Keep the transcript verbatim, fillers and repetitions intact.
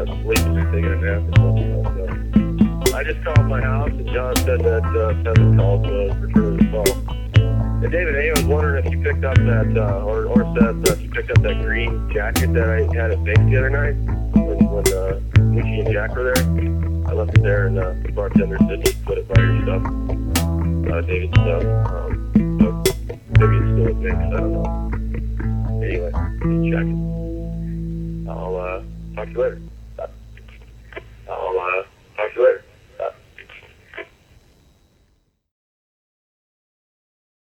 uh, sleeping or taking a nap or something. So I just called my house, and John said that uh, Kevin called to return his call. And David, hey, I was wondering if you picked up that, uh, or, or Seth, uh, if you picked up that green jacket that I had at base the other night when, when uh, Mickey and Jack were there. I left it there, and uh, the bartender said just put it by your stuff, uh, David's stuff. Um, but maybe it's still at base, I don't know. Anyway, just checking. I'll uh, talk to you later.